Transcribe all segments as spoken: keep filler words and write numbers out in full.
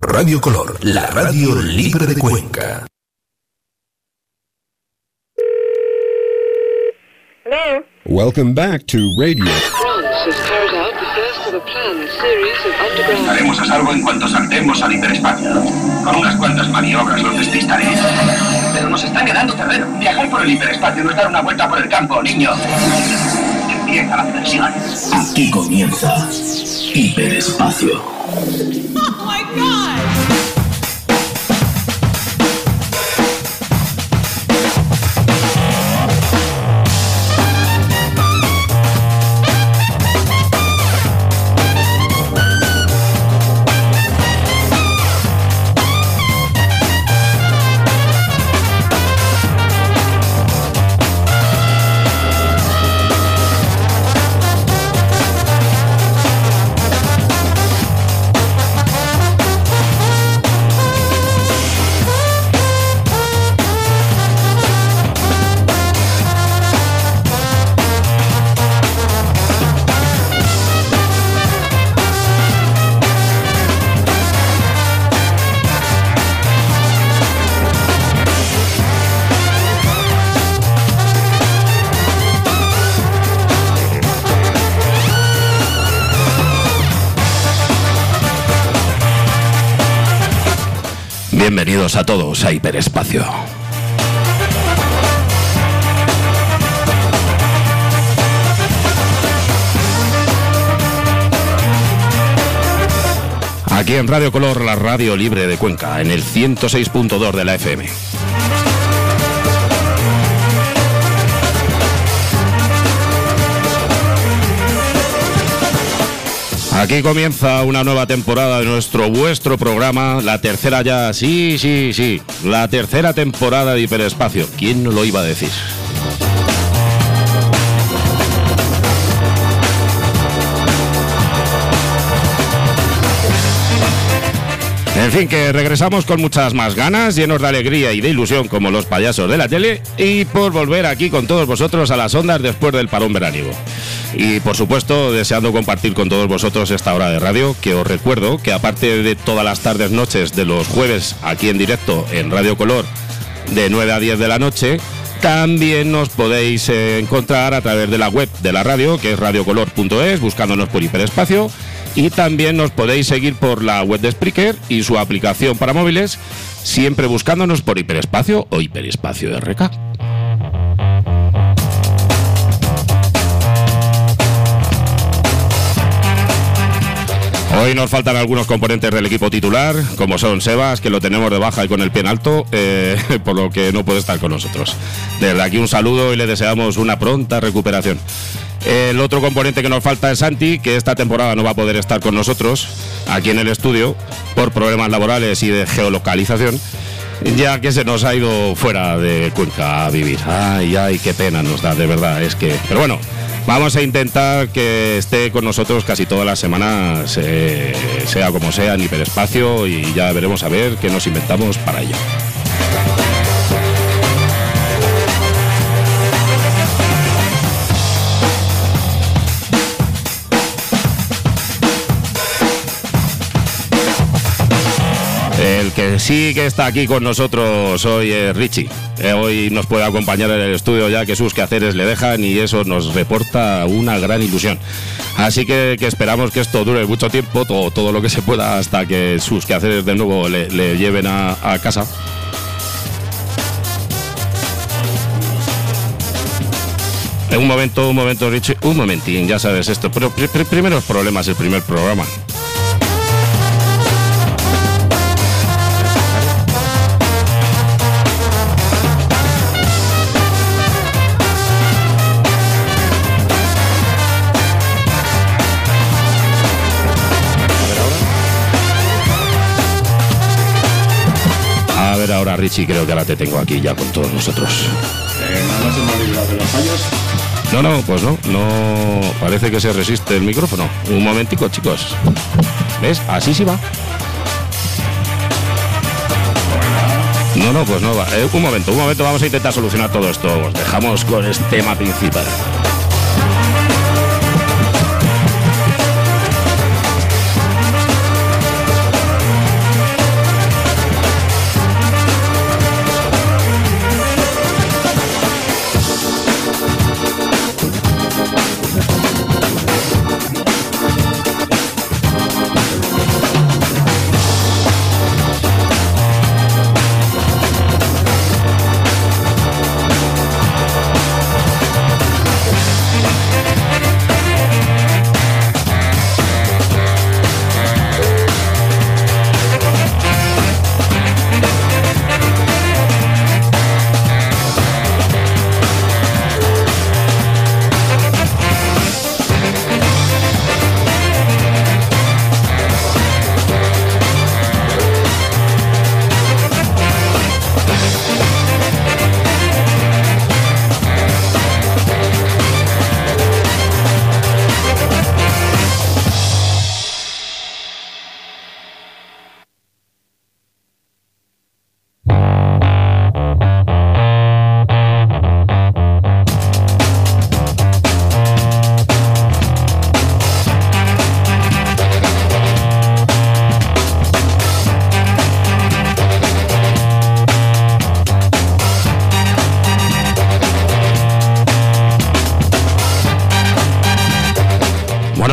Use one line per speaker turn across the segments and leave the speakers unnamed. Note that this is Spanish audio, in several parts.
Radio Color, la radio libre de Cuenca.
Hello.
Welcome back to Radio.
France has carried out the first of a planned series of underground...
Estaremos a salvo en cuanto saltemos al hiperespacio. Con unas cuantas maniobras los despistaré. Pero nos están ganando terreno. Viajar por el hiperespacio no es dar una vuelta por el campo, niño. Empieza la diversión.
Aquí comienza Hiperespacio.
Oh my God!
Bienvenidos a todos a Hiperespacio. Aquí en Radio Color, la radio libre de Cuenca, en el ciento seis punto dos de la F M. Aquí comienza una nueva temporada de nuestro, vuestro programa, la tercera ya, sí, sí, sí, la tercera temporada de Hiperespacio. ¿Quién no lo iba a decir? En fin, que regresamos con muchas más ganas, llenos de alegría y de ilusión como los payasos de la tele, y por volver aquí con todos vosotros a las ondas después del parón veraniego. Y por supuesto, deseando compartir con todos vosotros esta hora de radio, que os recuerdo que aparte de todas las tardes noches de los jueves aquí en directo en Radio Color de nueve a diez de la noche, también nos podéis eh, encontrar a través de la web de la radio, que es radiocolor punto es, buscándonos por Hiperespacio, y también nos podéis seguir por la web de Spreaker y su aplicación para móviles, siempre buscándonos por Hiperespacio o Hiperespacio R K. Hoy nos faltan algunos componentes del equipo titular, como son Sebas, que lo tenemos de baja y con el pie en alto, eh, por lo que no puede estar con nosotros. Desde aquí un saludo y le deseamos una pronta recuperación. El otro componente que nos falta es Santi, que esta temporada no va a poder estar con nosotros aquí en el estudio por problemas laborales y de geolocalización, ya que se nos ha ido fuera de Cuenca a vivir. Ay, ay, qué pena nos da, de verdad, es que... Pero bueno, vamos a intentar que esté con nosotros casi todas las semanas, eh, sea como sea, en Hiperespacio, y ya veremos a ver qué nos inventamos para ello. El que sí que está aquí con nosotros hoy es Richie. Eh, hoy nos puede acompañar en el estudio, ya que sus quehaceres le dejan, y eso nos reporta una gran ilusión. Así que, que esperamos que esto dure mucho tiempo, todo, todo lo que se pueda, hasta que sus quehaceres de nuevo le, le lleven a, a casa. Un momento, un momento, Richie, un momentín, ya sabes esto. Pero pr pr primeros problemas, el primer programa. A ver ahora, Richie, creo que ahora te tengo aquí ya con todos nosotros.
Eh, ¿Nada se me ha librado de los fallos?
No, no, pues no, no, parece que se resiste el micrófono. Un momentico, chicos. ¿Ves? Así sí va. No, no, pues no va. Eh, un momento, un momento, vamos a intentar solucionar todo esto. Os dejamos con el tema principal.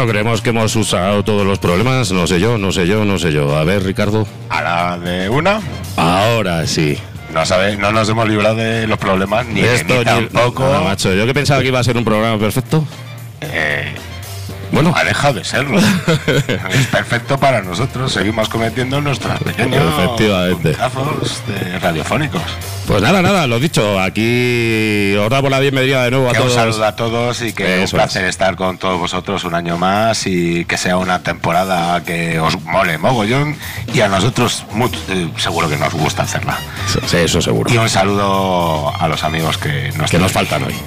creemos que hemos usado todos los problemas. No sé yo, no sé yo, no sé yo. A ver, Ricardo.
A la de una.
Ahora sí.
No sabe, no nos hemos librado de los problemas ni,
Esto
ni
ni-
tampoco.
No, macho, yo que pensaba que iba a ser un programa perfecto.
Eh,
Bueno,
ha dejado de serlo. Es perfecto para nosotros. Seguimos cometiendo nuestros pequeños
Efectivamente.
puntazos de radiofónicos.
pues nada, nada, lo dicho. Aquí os damos la bienvenida de nuevo a
Que un
todos.
saludo a todos y que
Eso
un placer
es.
estar con todos vosotros un año más y que sea una temporada que os mole mogollón y a nosotros mu- eh, seguro que nos gusta hacerla.
Sí, eso seguro.
Y un saludo a los amigos que nos,
Que nos faltan hoy.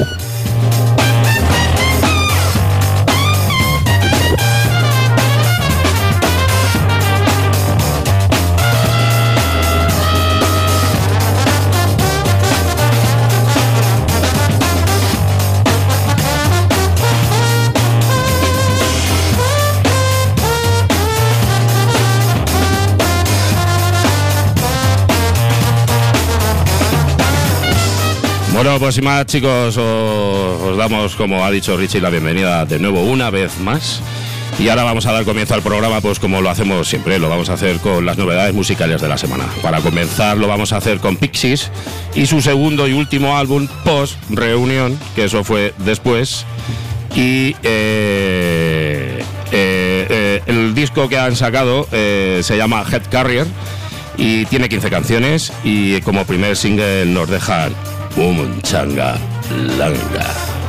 Bueno, pues sin más, chicos, os, os damos, como ha dicho Richie, la bienvenida de nuevo una vez más. Y ahora vamos a dar comienzo al programa, pues como lo hacemos siempre, lo vamos a hacer con las novedades musicales de la semana. Para comenzar, lo vamos a hacer con Pixies y su segundo y último álbum, Post Reunión, que eso fue después. Y eh, eh, eh, el disco que han sacado eh, se llama Head Carrier y tiene quince canciones y como primer single nos dejan Un Changa Langa.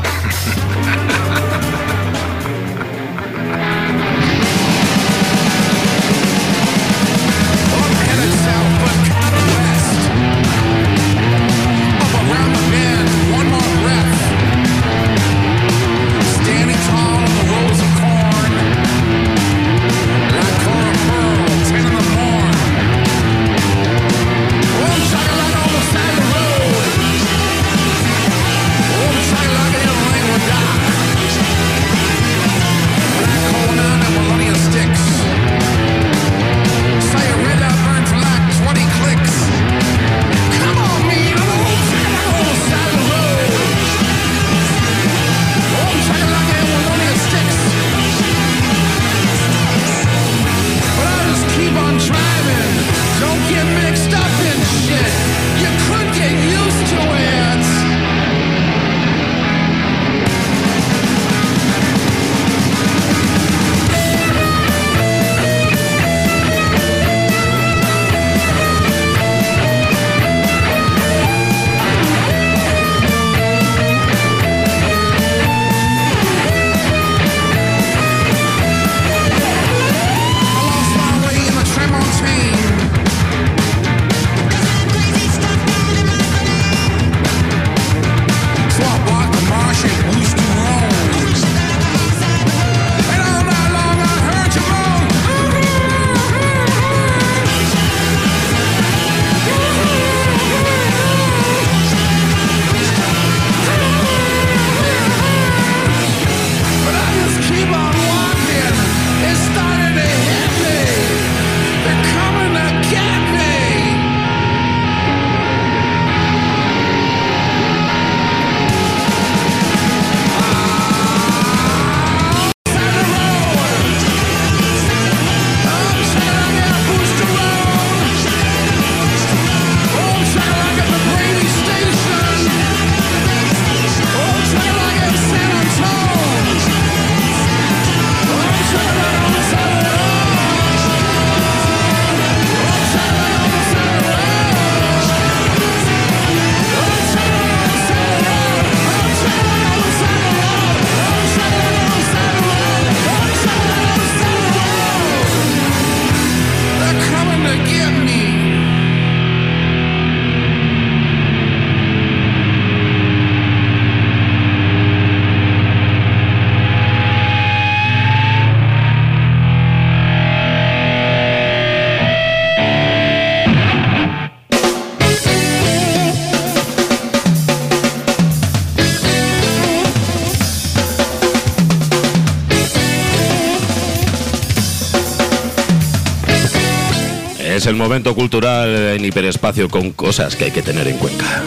Es el momento cultural en hiperespacio con cosas que hay que tener en cuenta.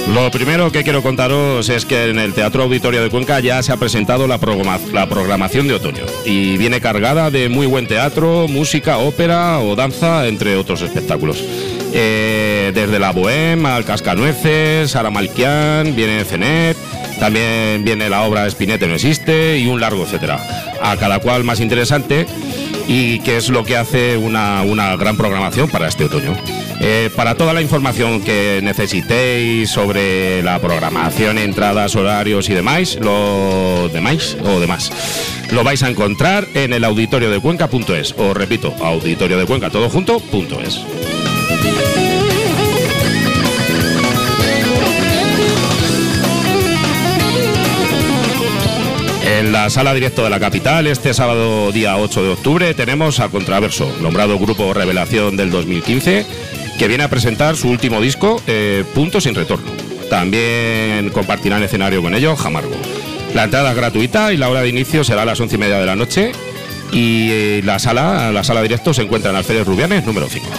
Lo primero que quiero contaros es que en el Teatro Auditorio de Cuenca ya se ha presentado la, programa- la programación de otoño y viene cargada de muy buen teatro, música, ópera o danza, entre otros espectáculos. Eh, desde la Bohème al Cascanueces, Sara Malkian, viene Cenet, también viene la obra Spinetta no existe y un largo etcétera. A cada cual más interesante y que es lo que hace una, una gran programación para este otoño. Eh, para toda la información que necesitéis sobre la programación, entradas, horarios y demás, lo demás o demás, lo vais a encontrar en el auditorio de cuenca punto es. Os repito, auditorio de Cuenca todo junto punto es. En la sala directo de la capital, este sábado día ocho de octubre, tenemos a Contraverso, nombrado grupo revelación del dos mil quince, que viene a presentar su último disco, eh, Punto sin retorno. También compartirán escenario con ellos Jamargo. La entrada es gratuita y la hora de inicio será a las once y media de la noche. Y eh, la sala, la sala directo se encuentra en Alférez Rubianes, número cinco.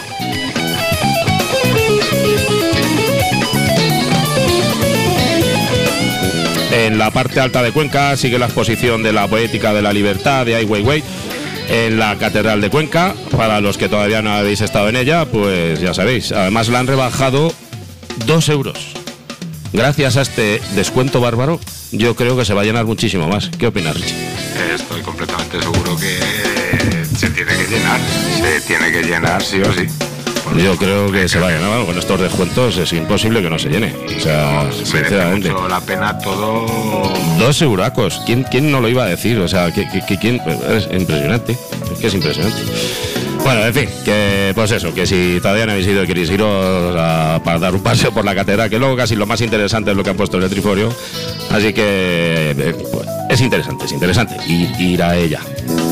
En la parte alta de Cuenca sigue la exposición de la poética de la libertad de Ai Weiwei en la Catedral de Cuenca. Para los que todavía no habéis estado en ella, pues ya sabéis. Además la han rebajado dos euros. Gracias a este descuento bárbaro, yo creo que se va a llenar muchísimo más. ¿Qué opinas, Richie?
Estoy completamente seguro que se tiene que llenar, se tiene que llenar sí o sí.
Yo creo que se va a llenar. Bueno, con estos descuentos es imposible que no se llene. O sea,
no,
sinceramente.
merece mucho la pena todo.
Dos euracos. ¿Quién, ¿Quién no lo iba a decir? O sea, que, que, que quién. Es impresionante. Es que es impresionante. Bueno, en fin, que pues eso, que si todavía no habéis ido y queréis iros a, para dar un paseo por la catedral, que luego casi lo más interesante es lo que han puesto en el Triforio. Así que eh, pues, es interesante, es interesante ir, ir a ella.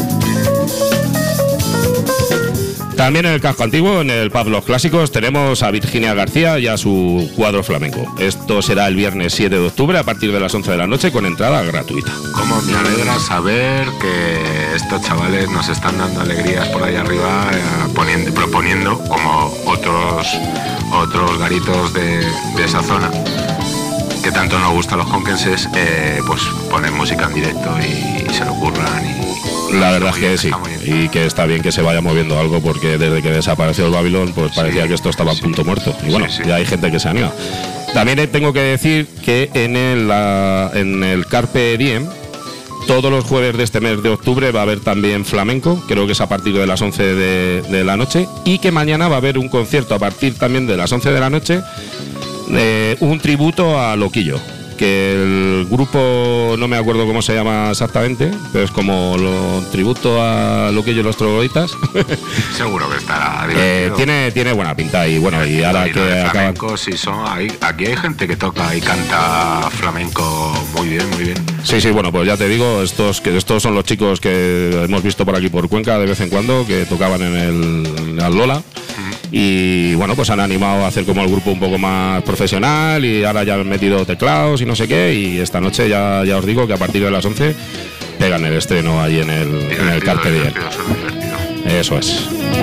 También en el casco antiguo, en el Pub Los Clásicos, tenemos a Virginia García y a su cuadro flamenco. Esto será el viernes siete de octubre a partir de las once de la noche con entrada gratuita.
Como me alegra saber que estos chavales nos están dando alegrías por ahí arriba, eh, poniendo, proponiendo, como otros, otros garitos de, de esa zona, que tanto nos gustan los conquenses, eh, pues poner música en directo y, y se lo curran y...
La verdad es que sí, y que está bien que se vaya moviendo algo porque desde que desapareció el Babilón pues parecía sí, que esto estaba a punto sí, muerto y bueno, sí, sí. Ya hay gente que se anima. También tengo que decir que en el, la, en el Carpe Diem todos los jueves de este mes de octubre va a haber también flamenco, creo que es a partir de las once de, de la noche, y que mañana va a haber un concierto a partir también de las once de la noche, eh, un tributo a Loquillo, que el grupo no me acuerdo cómo se llama exactamente, pero es como lo tributo a Loquillo y los Trogloditas.
Seguro que estará divertido.
Eh, tiene, tiene buena pinta y bueno, y ahora
y
que acaban...
flamenco, sí son, hay, aquí hay gente que toca y canta flamenco muy bien, muy bien.
Sí, sí, bueno, pues ya te digo, estos que estos son los chicos que hemos visto por aquí por Cuenca de vez en cuando, que tocaban en el, en el Lola. Y bueno, pues han animado a hacer como el grupo un poco más profesional y ahora ya han metido teclados y no sé qué, y esta noche ya, ya os digo que a partir de las once pegan el estreno ahí en el, divertido, en el Carpe Diem. Eso es.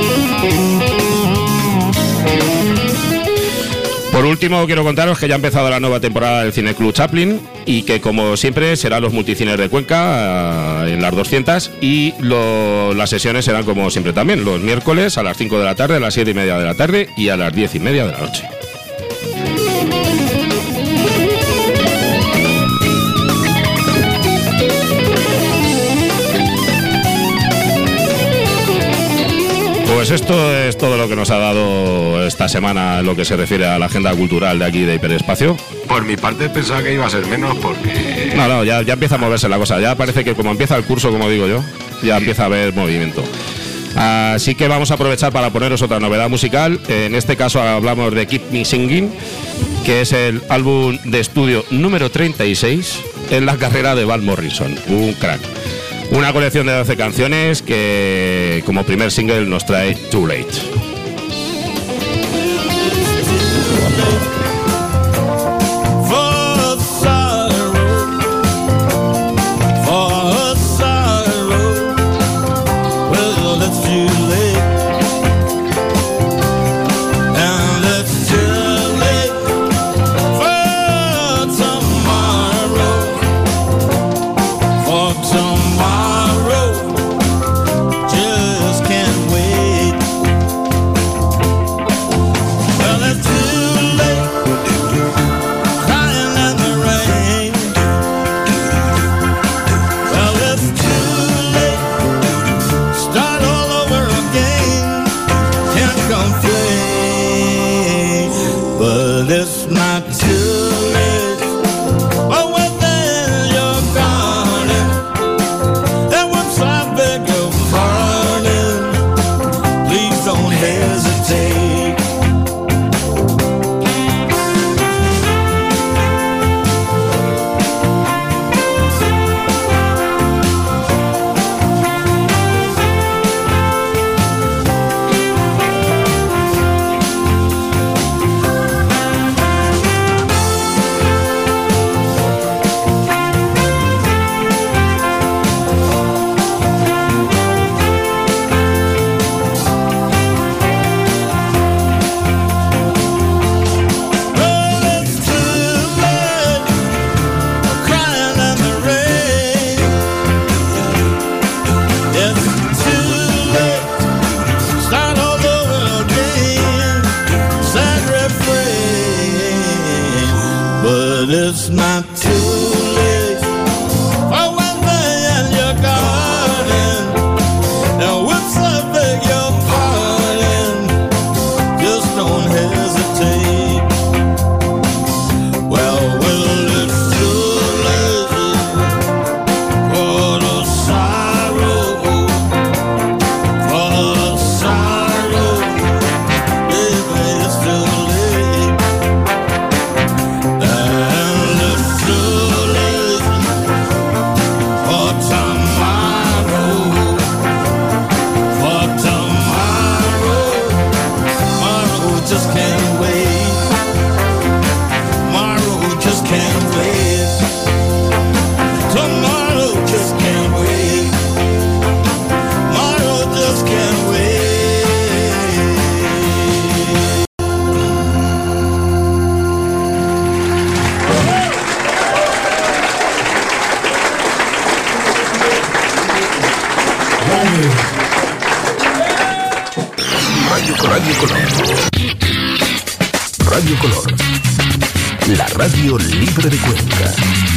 Por último, quiero contaros que ya ha empezado la nueva temporada del Cine Club Chaplin y que, como siempre, serán los multicines de Cuenca en las doscientas y lo, las sesiones serán como siempre también, los miércoles a las cinco de la tarde, a las siete y media de la tarde y a las diez y media de la noche. Pues esto es todo lo que nos ha dado esta semana en lo que se refiere a la agenda cultural de aquí de Hiperespacio.
Por mi parte pensaba que iba a ser menos porque...
No, no, ya, ya empieza a moverse la cosa. Ya parece que como empieza el curso, como digo yo, ya empieza a haber movimiento. Así que vamos a aprovechar para poneros otra novedad musical. En este caso hablamos de Keep Me Singing, que es el álbum de estudio número treinta y seis en la carrera de Van Morrison. Un crack. Una colección de doce canciones que como primer single nos trae Too Late.
And let's too late for just my two legs. Oh, one thing in your garden, and whoops, I beg your pardon. Just don't hesitate. Well, well, it's too late for the sorrow, for the sorrow. Baby, it's too late. And it's too late for tomorrow, for tomorrow. Tomorrow just can't wait. Tomorrow just can't wait. Tomorrow just can't wait. Tomorrow just can't wait.
Radio, Radio Color. Radio Color. La radio libre de Cuenca.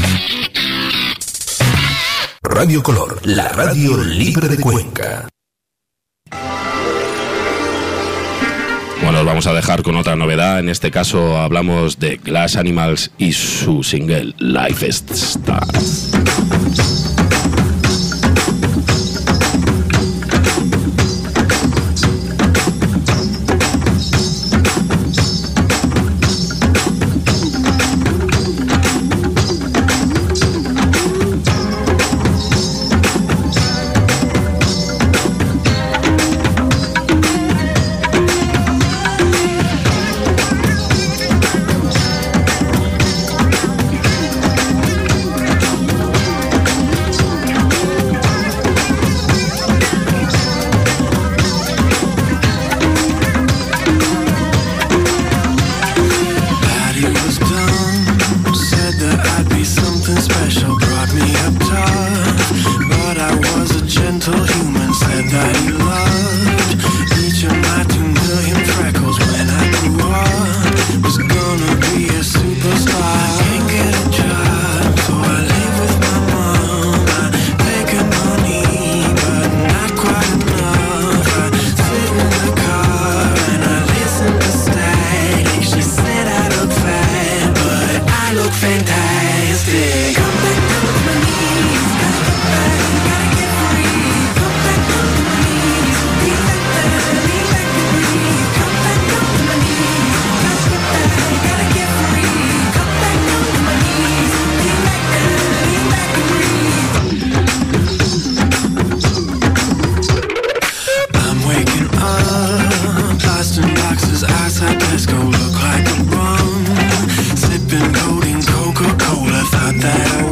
Radio Color. La radio libre de Cuenca.
Bueno, os vamos a dejar con otra novedad. En este caso hablamos de Glass Animals y su single Life Stars.
Daddy was dumb, said that I'd be something special, brought me up tough. But I was a gentle human, said that he loved each of my two million freckles when I grew up. Was gonna be a superstar. I can't get a job, so I live with my mom. I make her money, but not quite enough. I sit in the car and I listen to static. She said I look fat, but I look fantastic. Come back down to my knees, gotta get back, gotta get free. Come back down to my knees, be back there, be back and breathe. Come back down to my knees, gotta get back, gotta get free. Come back down to my knees, be back there, be back and breathe. I'm waking up, lost in boxes outside Tesco, look like a bum. Sipping codeine, Coca-Cola, thought that I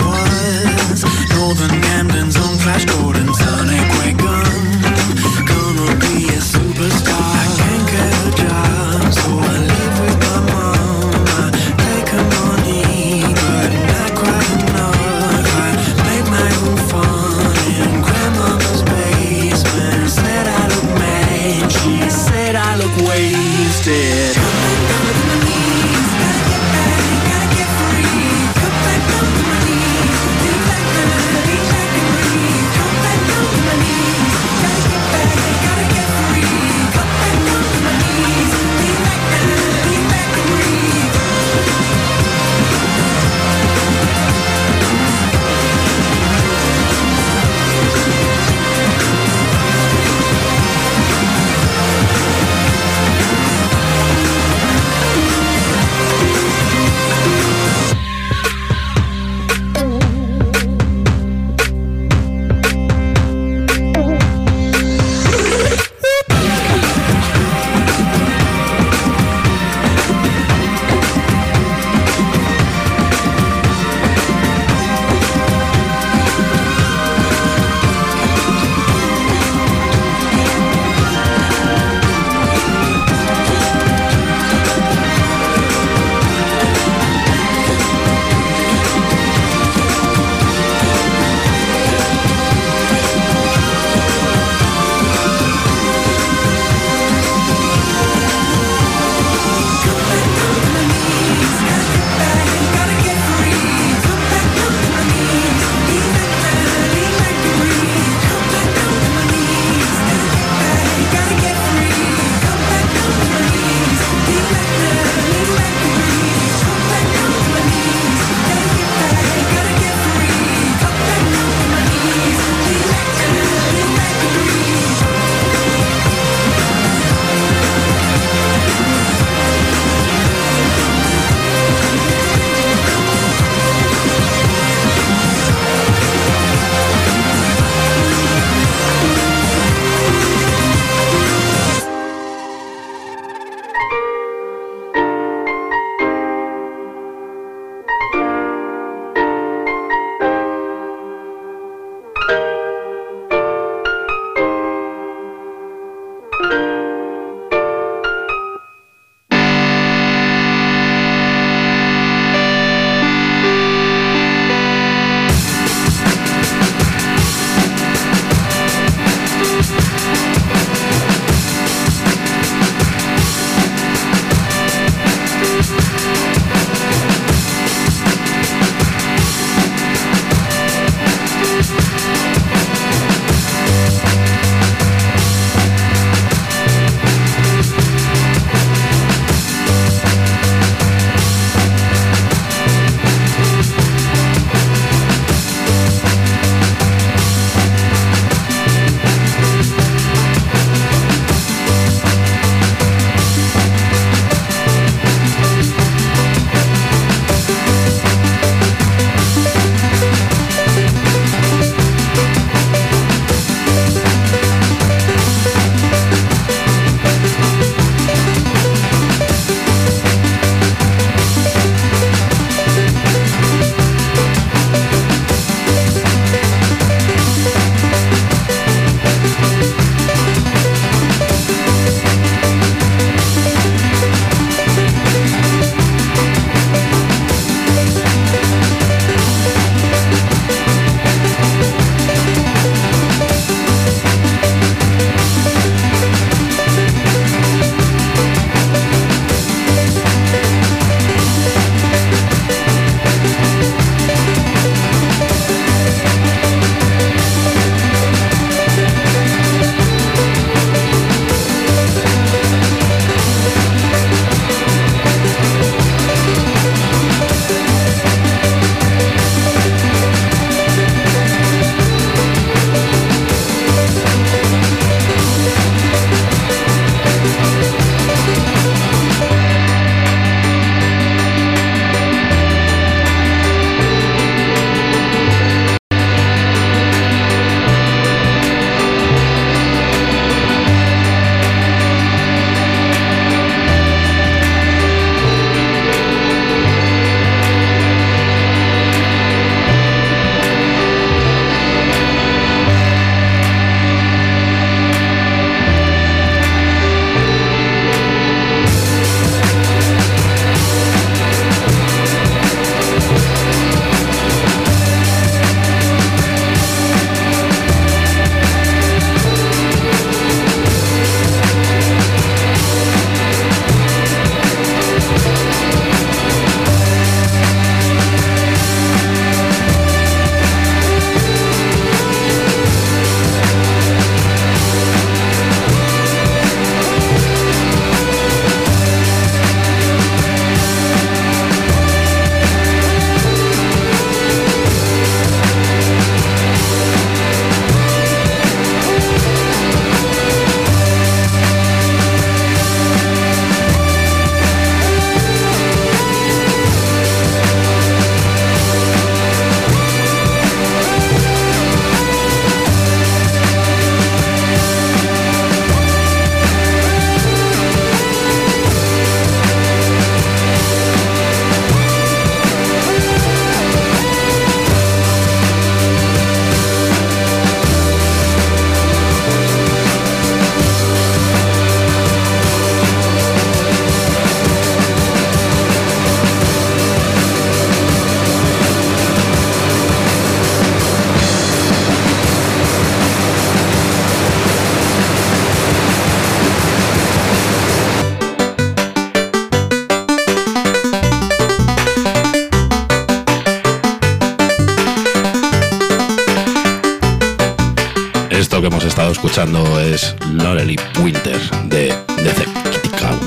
Esto que hemos estado escuchando es Lonely Winter de The Skeptical.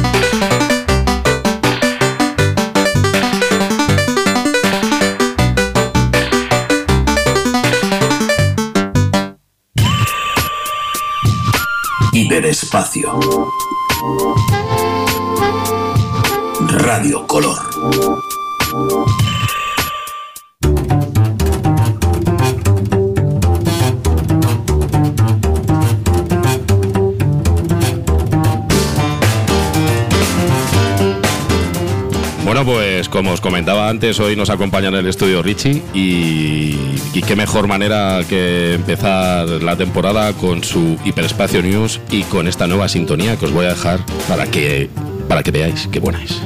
Hiperespacio. Radio Color.
Bueno, pues como os comentaba antes, hoy nos acompaña en el estudio Richie y, y qué mejor manera que empezar la temporada con su Hiperespacio News y con esta nueva sintonía que os voy a dejar para que, para que veáis qué buena es.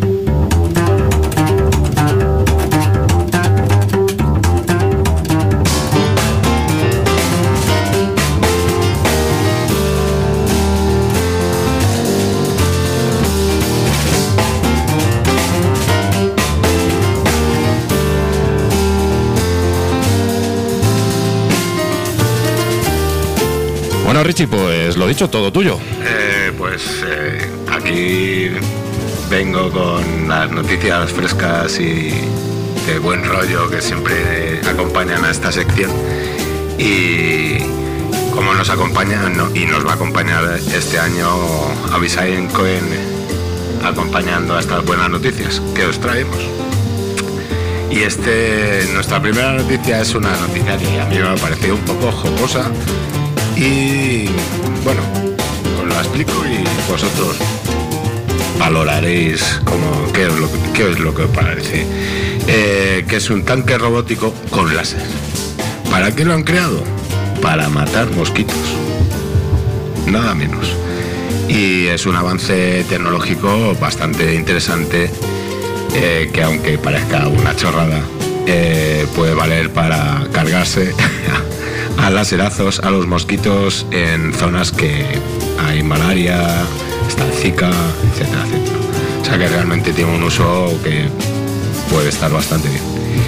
Bueno, Richie, pues lo dicho, todo tuyo.
Eh, pues eh, aquí vengo con las noticias frescas y de buen rollo que siempre acompañan a esta sección. Y como nos acompañan no, y nos va a acompañar este año Avisain Cohen acompañando a estas buenas noticias que os traemos. Y este, nuestra primera noticia es una noticia que a mí me ha parecido un poco jocosa. Y bueno, os la explico y vosotros valoraréis como qué es lo, qué es lo que os parece. Eh, que es un tanque robótico con láser. ¿Para qué lo han creado? Para matar mosquitos. Nada menos. Y es un avance tecnológico bastante interesante eh, que aunque parezca una chorrada, eh, puede valer para cargarse a laserazos a los mosquitos en zonas que hay malaria, está el Zika, etcétera, etcétera. O sea que realmente tiene un uso que puede estar bastante bien.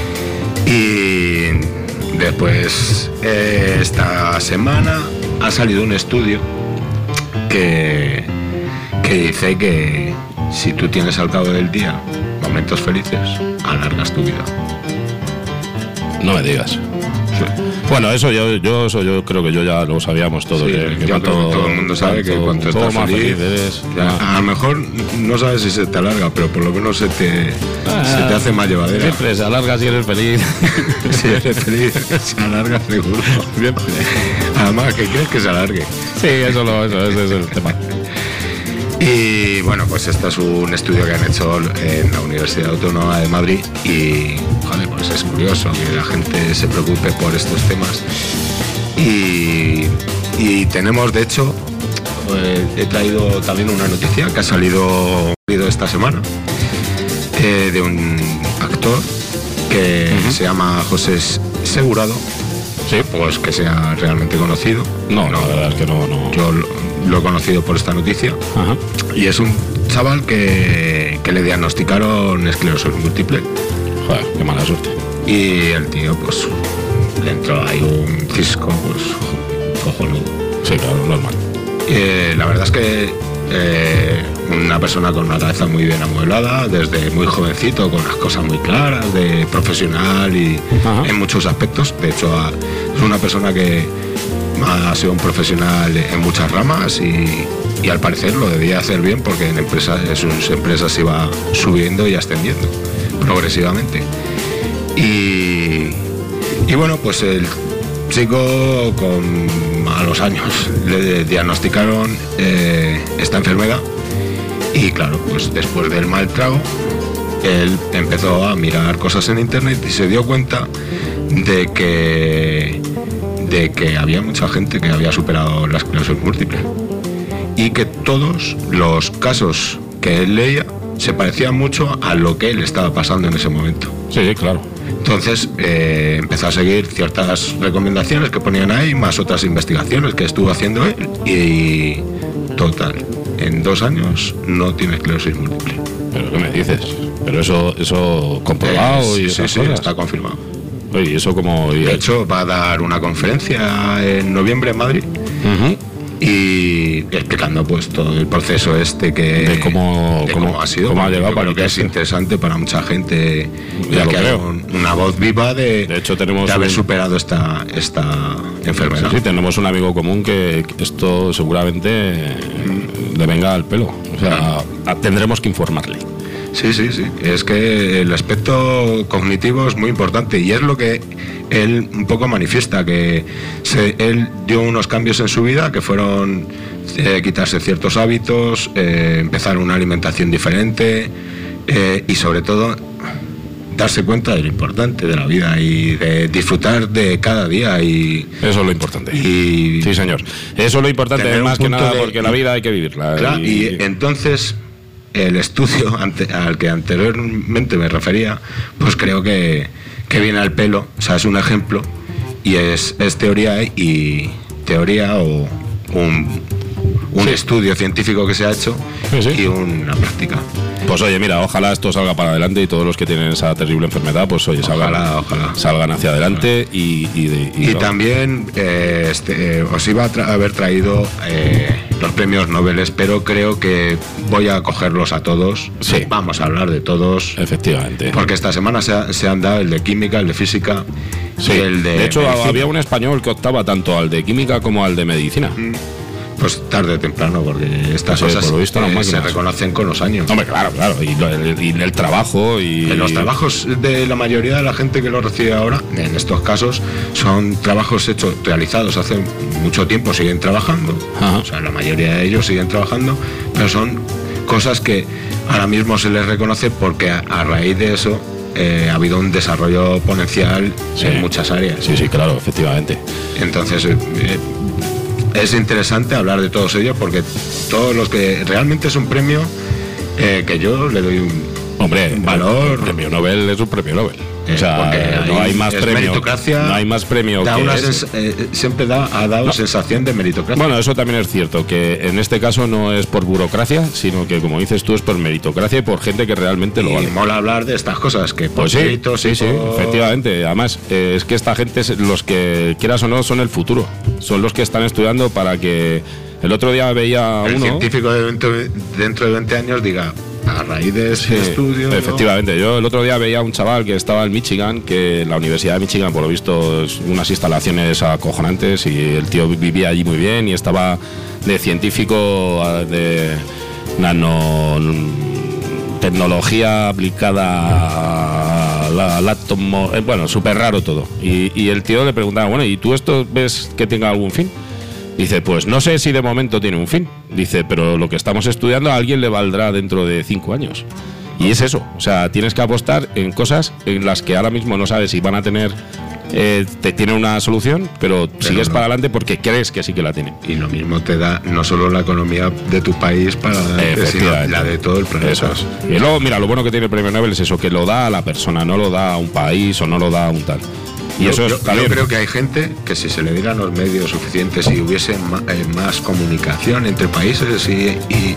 Y después, eh, esta semana ha salido un estudio que, que dice que si tú tienes al cabo del día momentos felices, alargas tu vida.
No me digas.
Sí.
Bueno, eso yo, yo, eso yo creo que yo ya lo sabíamos todos.
Sí,
que, que
yo
cuanto,
creo que todo el mundo sabe que cuanto estás
más
feliz,
feliz eres,
ya,
más-
a lo mejor no sabes si se te alarga, pero por lo menos se te,
Ah,
se te hace más llevadera.
Siempre se alarga si eres feliz.
Si eres feliz, se alarga seguro. Además, que crees que se alargue.
Sí, eso, lo, eso ese es el tema.
Y bueno, pues este es un estudio que han hecho en la Universidad Autónoma de Madrid y, joder, pues es curioso que la gente se preocupe por estos temas. Y, y tenemos, de hecho, eh, he traído también una noticia que ha salido, salido esta semana eh, de un actor que
Ujú.
se llama José Segurado. Sí, pues que sea realmente conocido.
No, la verdad es que no. no.
Yo lo, lo he conocido por esta noticia.
Ajá.
Y es un chaval que, que le diagnosticaron esclerosis múltiple.
Joder, qué mala suerte.
Y el tío, pues, le entró ahí un cisco, pues, cojonudo.
Sí, claro, normal.
Eh, la verdad es que eh, una persona con una cabeza muy bien amueblada, desde muy jovencito, con las cosas muy claras, de profesional y
Ajá.
en muchos aspectos. De hecho, ha- es una persona que ha sido un profesional en muchas ramas y, y al parecer lo debía hacer bien porque en empresas, en sus empresas iba subiendo y ascendiendo progresivamente. Y, y bueno, pues el chico con, a los años le diagnosticaron eh, esta enfermedad y claro, pues después del mal trago él empezó a mirar cosas en internet y se dio cuenta de que de que había mucha gente que había superado la esclerosis múltiple y que todos los casos que él leía se parecían mucho a lo que él estaba pasando en ese momento.
Sí, claro.
Entonces eh, empezó a seguir ciertas recomendaciones que ponían ahí, más otras investigaciones que estuvo haciendo él y total, en dos años no tiene esclerosis múltiple.
¿Pero qué me dices? Pero eso, eso comprobado
Eh,
y
sí,
esas
sí,
cosas.
está confirmado.
Oye, ¿y eso como...?
De hecho, va a dar una conferencia en noviembre en Madrid.
Uh-huh.
Y explicando pues todo el proceso este que
de cómo,
de
cómo,
cómo ha sido,
cómo ha llegado,
creo que es interesante para mucha gente,
ya
ya que hay
creo.
un, una voz viva de,
de, hecho, tenemos
de haber
un...
superado esta, esta enfermedad.
Sí, sí, tenemos un amigo común que esto seguramente mm. le venga al pelo. O sea, claro. tendremos que informarle.
Sí, sí, sí. Es que el aspecto cognitivo es muy importante y es lo que él un poco manifiesta, que se, él dio unos cambios en su vida que fueron eh, quitarse ciertos hábitos, eh, empezar una alimentación diferente eh, y sobre todo darse cuenta de lo importante de la vida y de disfrutar de cada día. Y
eso es lo importante.
Y
sí, señor. Eso es lo importante, más que nada, de, porque la vida hay que vivirla.
Claro, y,
y
entonces... el estudio ante, al que anteriormente me refería, pues creo que, que viene al pelo, o sea, es un ejemplo y es, es teoría y teoría o un, un sí. estudio científico que se ha hecho sí, sí. y una práctica.
Pues oye, mira, ojalá esto salga para adelante y todos los que tienen esa terrible enfermedad, pues oye, salgan,
ojalá, ojalá.
salgan hacia adelante y... Y, de,
y, y también eh, este, eh, os iba a tra- haber traído eh, los premios Nobel, pero creo que voy a cogerlos a todos.
Sí.
Vamos a hablar de todos.
Efectivamente.
Porque esta semana se, ha, se han dado el de química, el de física
sí.
y el de...
De hecho,
medicina.
Había un español que optaba tanto al de química como al de medicina.
Mm. Pues tarde o temprano, porque estas sí, cosas
visto,
eh, se reconocen con los años.
Hombre, claro, claro. Y, lo, y el trabajo y...
En los trabajos de la mayoría de la gente que lo recibe ahora, en estos casos, son trabajos hechos, realizados hace mucho tiempo, siguen trabajando. Ajá. O sea, la mayoría de ellos siguen trabajando, pero son cosas que ahora mismo se les reconoce porque a, a raíz de eso eh, ha habido un desarrollo exponencial sí. en muchas áreas.
Sí, sí, claro, efectivamente.
Entonces... Eh, es interesante hablar de todos ellos porque todos los que realmente es un premio eh, que yo le doy un,
Hombre,
un valor.
El premio Nobel es un premio Nobel.
Eh,
o sea,
hay,
no hay más premio.
No
hay más premio
da
que
una
es,
sens- eh, siempre da, ha dado no. sensación de meritocracia.
Bueno, eso también es cierto, que en este caso no es por burocracia, sino que, como dices tú, es por meritocracia y por gente que realmente
y
lo vale.
Y mola hablar de estas cosas, que por
pues sí,
méritos
sí,
y
sí,
por...
efectivamente. Además, eh, es que esta gente, los que quieras o no, son el futuro. Son los que están estudiando para que... El otro día veía
el
uno...
El científico de veinte, dentro de veinte años diga... A raíz de ese sí, estudio.
Efectivamente, ¿no? Yo el otro día veía a un chaval que estaba en Michigan, que la Universidad de Michigan, por lo visto, es unas instalaciones acojonantes y el tío vivía allí muy bien y estaba de científico de nano tecnología aplicada a la, al átomo, bueno, súper raro todo. Y, y el tío le preguntaba, bueno, ¿y tú esto ves que tenga algún fin? Dice, pues no sé si de momento tiene un fin. Dice, pero lo que estamos estudiando a alguien le valdrá dentro de cinco años. Y es eso, o sea, tienes que apostar en cosas en las que ahora mismo no sabes si van a tener, eh, te tienen una solución, pero, pero sigues no. para adelante porque crees que sí que la tienen.
Y lo mismo te da no solo la economía de tu país para adelante, sino la de todo el planeta.
Eso es. Y luego, mira, lo bueno que tiene el premio Nobel es eso, que lo da a la persona, no lo da a un país o no lo da a un tal. Y
yo,
eso es,
yo, yo creo que hay gente que si se le dieran los medios suficientes y hubiese más, eh, más comunicación entre países y, y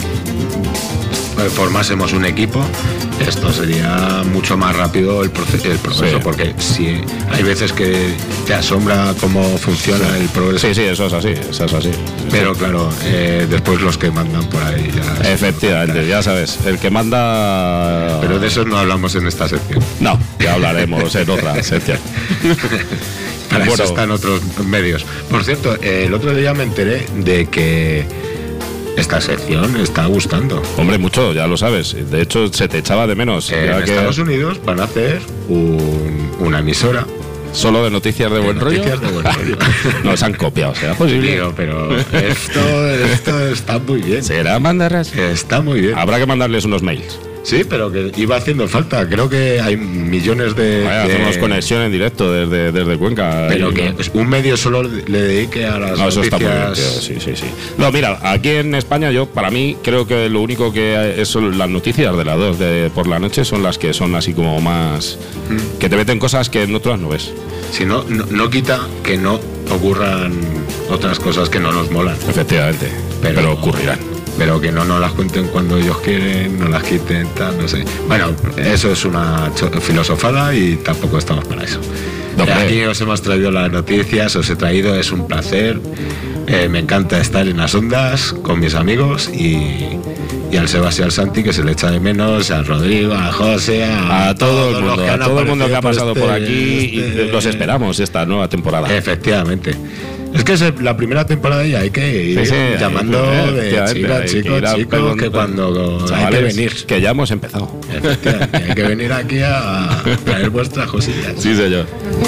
eh, formásemos un equipo, esto sería mucho más rápido el, proce- el proceso, sí. Porque si hay veces que te asombra cómo funciona sí. el progreso.
Sí, sí, eso es así, eso es así.
Pero claro, eh, después los que mandan por ahí ya...
Efectivamente, ya sabes, el que manda...
Pero de eso no hablamos en esta sección.
No, ya hablaremos en otra sección.
Para bueno. eso están otros medios. Por cierto, eh, el otro día me enteré de que esta sección está gustando.
Hombre, mucho, ya lo sabes. De hecho, se te echaba de menos.
Eh, en que... Estados Unidos van a hacer un, una emisora.
¿Solo de noticias de, de buen
noticias
rollo?
de buen rollo.
Nos han copiado, ¿será posible?
Digo, pero esto, esto está muy bien.
¿Será mandarras?
Está muy bien.
Habrá que mandarles unos mails.
Sí, pero que iba haciendo falta. Creo que hay millones de...
Vaya,
de...
hacemos conexión en directo desde, desde Cuenca.
Pero
y,
que
¿no?
un medio solo le dedique a las
no,
noticias...
Eso está muy bien, tío. Sí, sí, sí. No, mira, aquí en España yo, para mí, creo que lo único que es son las noticias de las dos de por la noche son las que son así como más... Mm. Que te meten cosas que en otras no ves.
Si no, no, no quita que no ocurran otras cosas que no nos molan.
Efectivamente, pero, pero ocurrirán.
Pero que no nos las cuenten cuando ellos quieren, no las quiten, tal, no sé. Bueno, eso es una filosofada y tampoco estamos para eso.
Hombre.
Aquí os hemos traído las noticias, os he traído, es un placer. Eh, me encanta estar en las ondas con mis amigos y, y al Sebas y al Santi, que se le echa de menos, al Rodrigo, a José, a,
A todo el
los
mundo,
que
a
han
todo el mundo que ha
aparecido
pasado por aquí
este-
y los esperamos esta nueva temporada.
Efectivamente. Es que es la primera temporada y hay que ir
Sí, sí,
llamando
hay que-
de
efectivamente,
chica,
hay que
chicos,
ir a
chicos,
preguntar.
que cuando hay que
Chavales,
venir.
que ya hemos empezado.
Efectivamente, hay que venir aquí a traer vuestras cosillas.
Sí, señor.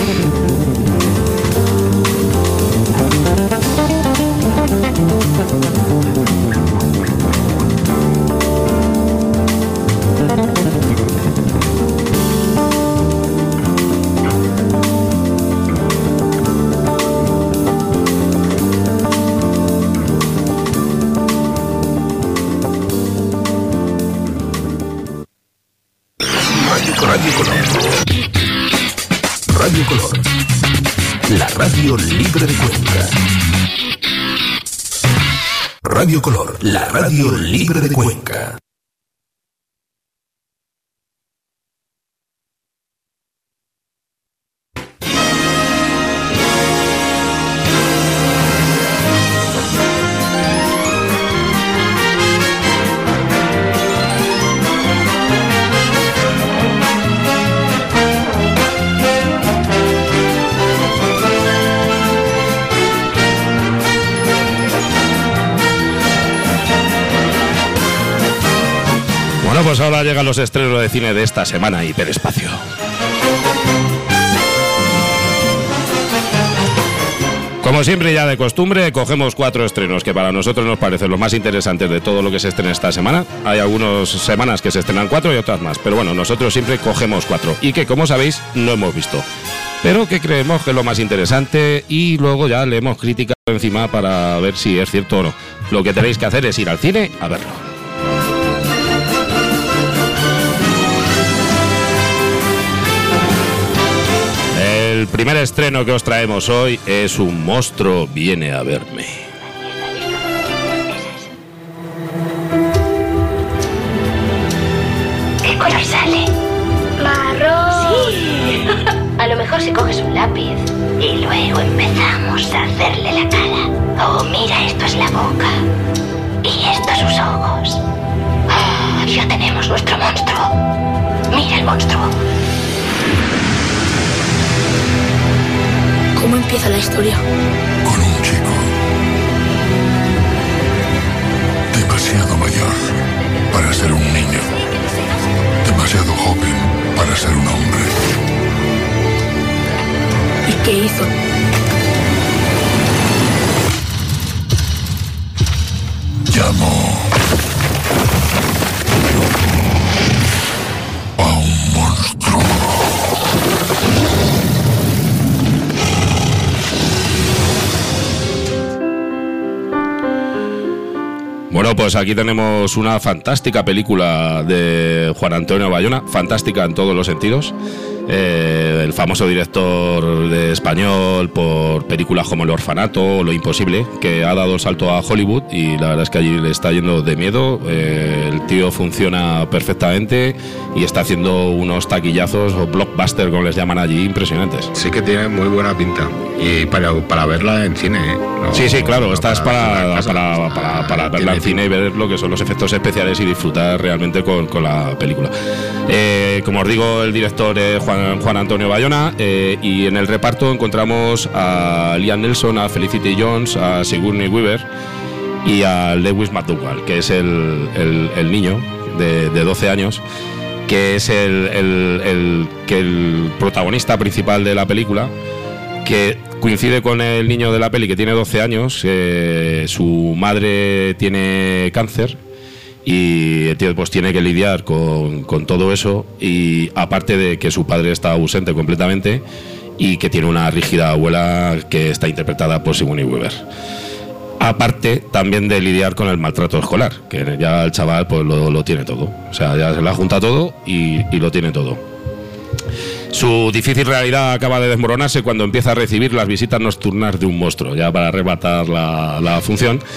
Radio, Radio Color. Radio Color. La radio libre de Cuenca. Radio Color, la radio libre de Cuenca.
Bueno, pues ahora llegan los estrenos de cine de esta semana, Hiperespacio. Como siempre, ya de costumbre, cogemos cuatro estrenos que para nosotros nos parecen los más interesantes de todo lo que se estrena esta semana. Hay algunas semanas que se estrenan cuatro y otras más, pero bueno, nosotros siempre cogemos cuatro y que, como sabéis, no hemos visto, pero que creemos que es lo más interesante y luego ya leemos críticas encima para ver si es cierto o no. Lo que tenéis que hacer es ir al cine a verlo. El primer estreno que os traemos hoy es Un monstruo viene a verme.
¿Qué color sale?
Marrón.
Sí. A lo mejor si coges un lápiz y luego empezamos a hacerle la cara. Oh, mira, esto es la boca. Y estos sus ojos. Ah, ya tenemos nuestro monstruo. Mira el monstruo.
¿Cómo empieza la historia?
Con un chico demasiado mayor para ser un niño, demasiado joven para ser un hombre.
¿Y qué hizo?
Llamó a un monstruo.
Bueno, pues aquí tenemos una fantástica película de Juan Antonio Bayona, fantástica en todos los sentidos. Eh, el famoso director de español por películas como El Orfanato o Lo Imposible, que ha dado el salto a Hollywood y la verdad es que allí le está yendo de miedo. Eh, el tío funciona perfectamente y está haciendo unos taquillazos o blockbuster, como les llaman allí, impresionantes.
Sí que tiene muy buena pinta y para, para verla en cine, ¿eh? No,
sí, sí, claro,
no
esta es para,
casa,
para, para, para verla en cine y ver lo que son los efectos especiales y disfrutar realmente con, con la película. Eh, como os digo, el director es Juan, Juan Antonio Bayona, eh, y en el reparto encontramos a Liam Neeson, a Felicity Jones, a Sigourney Weaver y a Lewis McDougall, que es el, el, el niño de, de doce años, que es el, el, el, que el protagonista principal de la película, que coincide con el niño de la peli que tiene doce años. Eh, su madre tiene cáncer y el tío pues tiene que lidiar con, con todo eso, y aparte de que su padre está ausente completamente y que tiene una rígida abuela que está interpretada por Sigourney Weaver. Aparte también de lidiar con el maltrato escolar, que ya el chaval pues lo, lo tiene todo, o sea, ya se la junta todo y, y lo tiene todo. Su difícil realidad acaba de desmoronarse cuando empieza a recibir las visitas nocturnas de un monstruo, ya para arrebatar la, la función.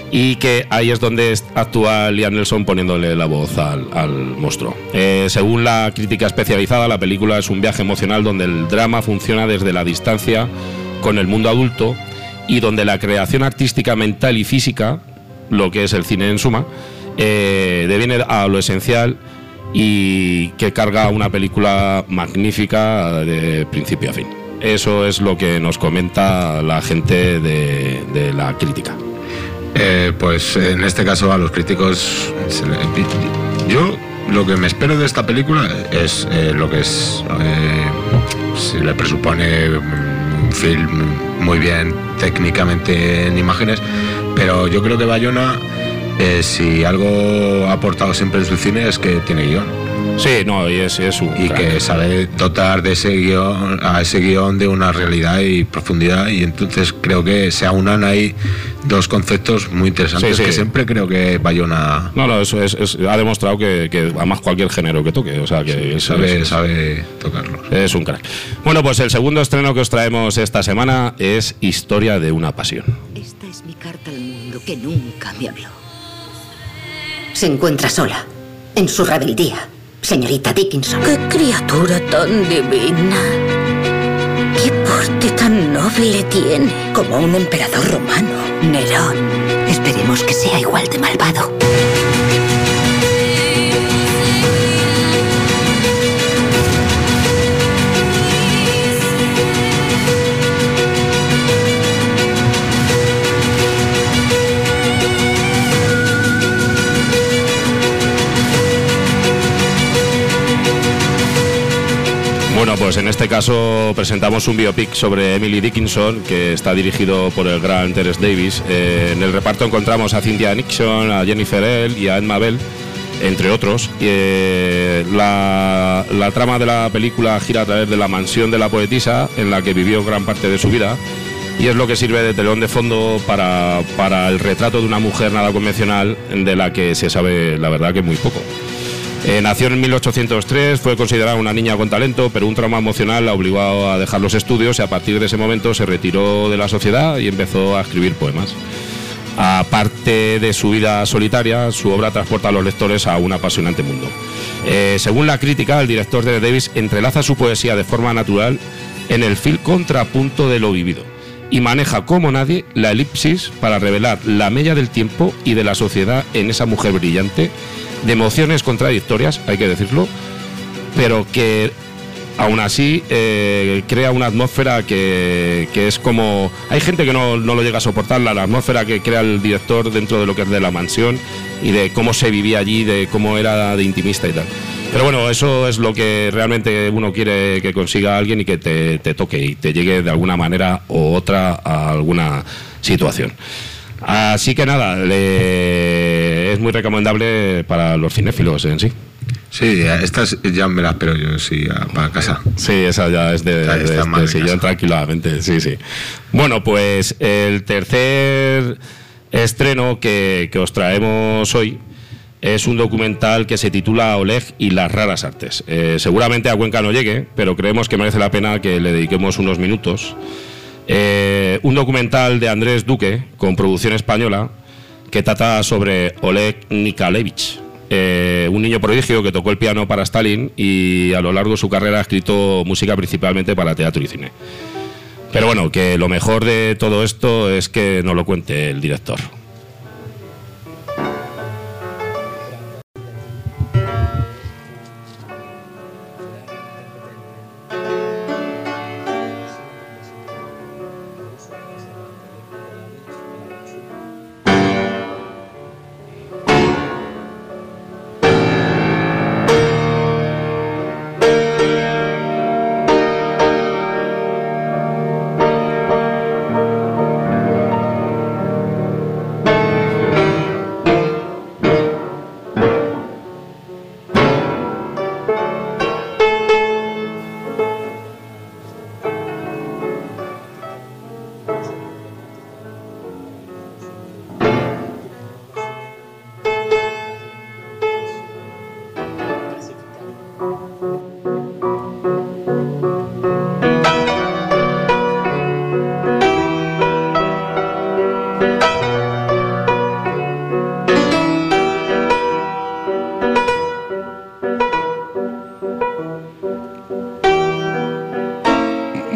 y que ahí es donde actúa Liam Neeson poniéndole la voz al, al monstruo. Eh, según la crítica especializada, la película es un viaje emocional donde el drama funciona desde la distancia con el mundo adulto y donde la creación artística, mental y física, lo que es el cine en suma, eh, deviene a lo esencial y que carga una película magnífica de principio a fin. Eso es lo que nos comenta la gente de, de la crítica.
Eh, pues en este caso a los críticos, yo lo que me espero de esta película es eh, lo que es, eh, se le presupone un film muy bien técnicamente en imágenes, pero yo creo que Bayona, eh, si algo ha aportado siempre en su cine es que tiene guión.
Sí, no, y es, es un
y
crack.
Que sabe dotar de ese guión, a ese guión de una realidad y profundidad, y entonces creo que se aunan ahí dos conceptos muy interesantes, sí, sí. Que siempre creo que Bayona...
No, no, eso es, es, ha demostrado que, que además cualquier género que toque, o sea que
sí,
es,
sabe,
es,
sabe tocarlo.
Es un crack. Bueno, pues el segundo estreno que os traemos esta semana es Historia de una pasión.
Esta es mi carta al mundo que nunca me habló. Se encuentra sola, en su rebeldía. Señorita Dickinson.
¡Qué criatura tan divina! ¡Qué porte tan noble tiene!
Como un emperador romano.
Nerón.
Esperemos que sea igual de malvado.
Bueno, pues en este caso presentamos un biopic sobre Emily Dickinson que está dirigido por el gran Terence Davis. Eh, en el reparto encontramos a Cynthia Nixon, a Jennifer L y a Emma Bell, entre otros. Eh, la, la trama de la película gira a través de la mansión de la poetisa en la que vivió gran parte de su vida y es lo que sirve de telón de fondo para, para el retrato de una mujer nada convencional de la que se sabe la verdad que muy poco. Eh, nació en mil ochocientos tres, fue considerada una niña con talento, pero un trauma emocional la obligó a dejar los estudios y a partir de ese momento se retiró de la sociedad y empezó a escribir poemas. Aparte de su vida solitaria, su obra transporta a los lectores a un apasionante mundo. Eh, según la crítica, el director de Davis entrelaza su poesía de forma natural en el fil contrapunto de lo vivido y maneja como nadie la elipsis para revelar la mella del tiempo y de la sociedad en esa mujer brillante, de emociones contradictorias, hay que decirlo, pero que aún así eh, crea una atmósfera que, que es como... Hay gente que no, no lo llega a soportar, la, la atmósfera que crea el director dentro de lo que es de la mansión y de cómo se vivía allí, de cómo era de intimista y tal. Pero bueno, eso es lo que realmente uno quiere que consiga alguien y que te, te toque y te llegue de alguna manera u otra a alguna situación. Así que nada, le... es muy recomendable para los cinéfilos en sí.
Sí, estas ya me las espero yo, sí, para casa.
Sí, esa ya es de, de, de, de sillón tranquilamente, sí, sí. Bueno, pues el tercer estreno que, que os traemos hoy es un documental que se titula Oleg y las raras artes. Eh, seguramente a Cuenca no llegue, pero creemos que merece la pena que le dediquemos unos minutos. Eh, un documental de Andrés Duque, con producción española, que trata sobre Oleg Nikolaevich, eh, un niño prodigio que tocó el piano para Stalin y a lo largo de su carrera ha escrito música principalmente para teatro y cine. Pero bueno, que lo mejor de todo esto es que nos lo cuente el director.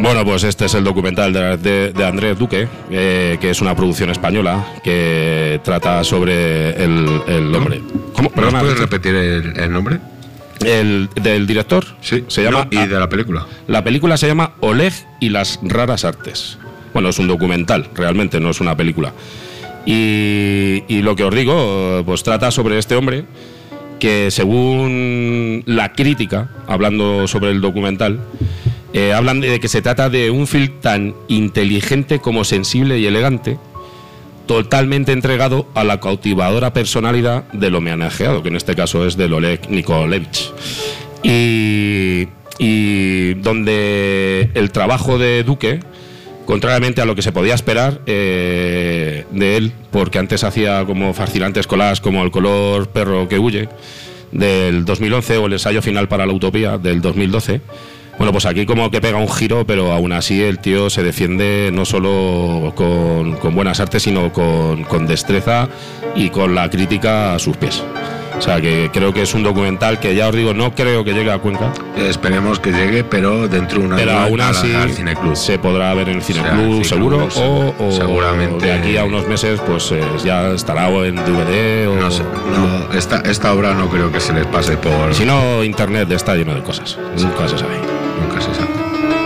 Bueno, pues este es el documental de, de, de Andrés Duque, eh, que es una producción española que trata sobre el, el hombre.
¿Cómo? ¿Perdona, ¿puedes repetir el, el nombre?
El del director.
Sí.
Se llama,
no, y de la película.
La película se llama Oleg y las raras artes. Bueno, es un documental, realmente no es una película. Y, y lo que os digo, pues trata sobre este hombre que, según la crítica, hablando sobre el documental, eh, hablan de que se trata de un film tan inteligente como sensible y elegante, totalmente entregado a la cautivadora personalidad del homenajeado, que en este caso es del Oleg Nikolaevich. Y, y donde el trabajo de Duque, contrariamente a lo que se podía esperar eh, de él, porque antes hacía como fascinantes collages como El color perro que huye, del dos mil once, o El ensayo final para la utopía, del dos mil doce, bueno, pues aquí como que pega un giro, pero aún así el tío se defiende no solo con, con buenas artes, sino con, con destreza y con la crítica a sus pies. O sea, que creo que es un documental que, ya os digo, no creo que llegue a Cuenca.
Esperemos que llegue, pero dentro de un año.
Pero aún así
al Cineclub
se podrá ver en el Cineclub,
o sea,
seguro,
seguro,
o, o
seguramente
de aquí a unos meses pues eh, ya estará en D V D o...
No sé, no, esta, esta obra no creo que se les pase por...
Si no, internet está lleno de cosas, sí. Nunca se sabe.
Nunca se sabe.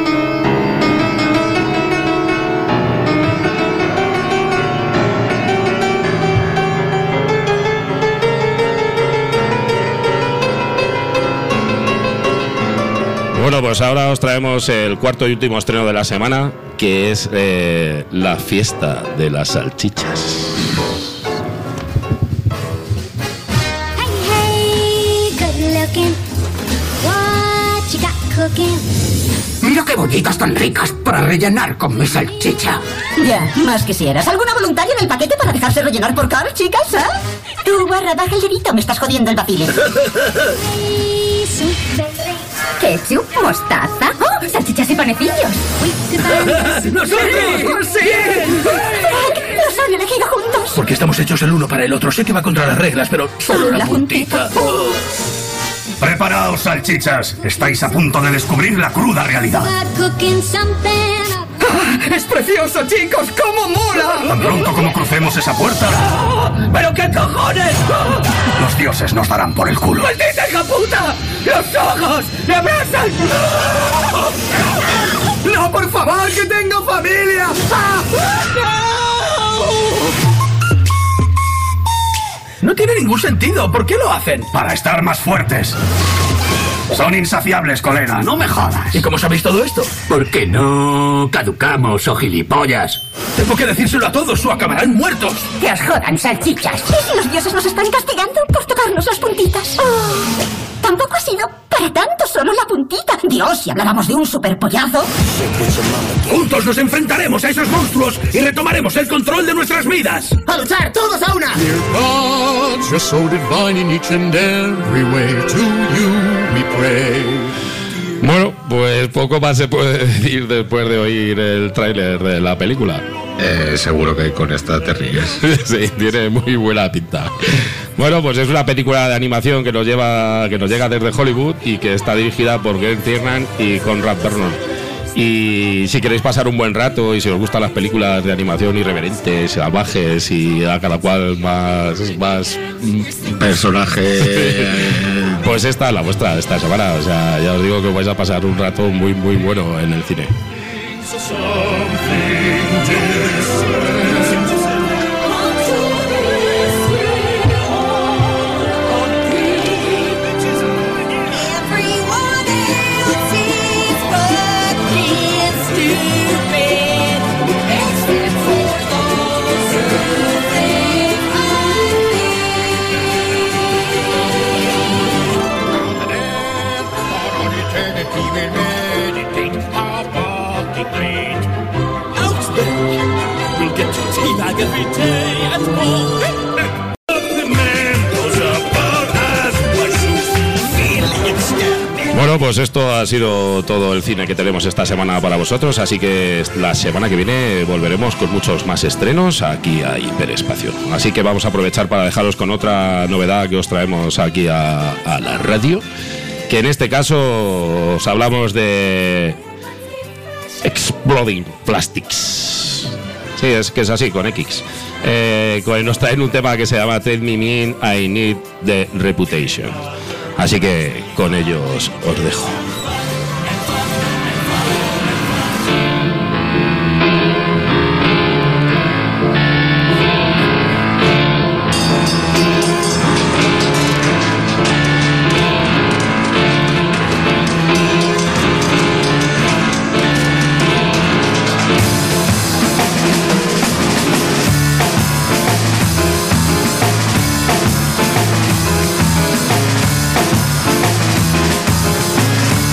Bueno, pues ahora os traemos el cuarto y último estreno de la semana, que es eh, La fiesta de las salchichas.
Mira qué bollitas tan ricas para rellenar con mi salchicha.
Ya, más quisieras. ¿Alguna voluntaria en el paquete para dejarse rellenar por Carl, chicas, eh? Tú, guarra, baja el dedito, me estás jodiendo el vacile. ¿Ketchup? ¿Mostaza? ¡Oh! ¡Salchichas y panecillos!
¡Nosotros! ¡Sí!
¡Los han elegido juntos!
Porque estamos hechos el uno para el otro. Sé que va contra las reglas, pero solo la, la puntita. puntita. Oh.
Preparaos, salchichas. Estáis a punto de descubrir la cruda realidad.
¡Es precioso, chicos! ¡Cómo mola!
Tan pronto como crucemos esa puerta...
¡Pero qué cojones!
Los dioses nos darán por el culo.
¡Maldita hija puta! ¡Los ojos! ¡Me abrazan! ¡No, por favor, que tengo familia!
No tiene ningún sentido. ¿Por qué lo hacen?
Para estar más fuertes. Son insaciables, colega, no me jodas.
¿Y cómo sabéis todo esto?
Porque no caducamos, o gilipollas.
Tengo que decírselo a todos o acabarán muertos.
Que os jodan, salchichas. ¿Y si los dioses nos están castigando por tocarnos las puntitas? Oh, tampoco ha sido para tanto, solo la puntita. Dios, si hablábamos de un superpollazo.
Juntos nos enfrentaremos a esos monstruos y retomaremos el control de nuestras vidas.
¡A luchar, todos a una!
Dear gods, you're so divine in each and every way. To you we pray.
Bueno, pues poco más se puede decir después de oír el tráiler de la película.
Eh, seguro que con esta te ríes.
Sí, tiene muy buena pinta. Bueno, pues es una película de animación que nos lleva, que nos llega desde Hollywood y que está dirigida por Glenn Tiernan y Conrad Vernon. Y si queréis pasar un buen rato y si os gustan las películas de animación irreverentes, salvajes y a cada cual más, más
personaje,
pues esta es la vuestra esta semana. O sea, ya os digo que vais a pasar un rato muy muy bueno en el cine. Bueno, pues esto ha sido todo el cine que tenemos esta semana para vosotros, así que la semana que viene volveremos con muchos más estrenos aquí a Hiperespacio. Así que vamos a aprovechar para dejaros con otra novedad que os traemos aquí a, a la radio, que en este caso os hablamos de Exploding Plastics. Sí, es que es así, con X. Eh, nos traen un tema que se llama Tell Me Mean, I Need the Reputation. Así que con ellos os dejo.
Tell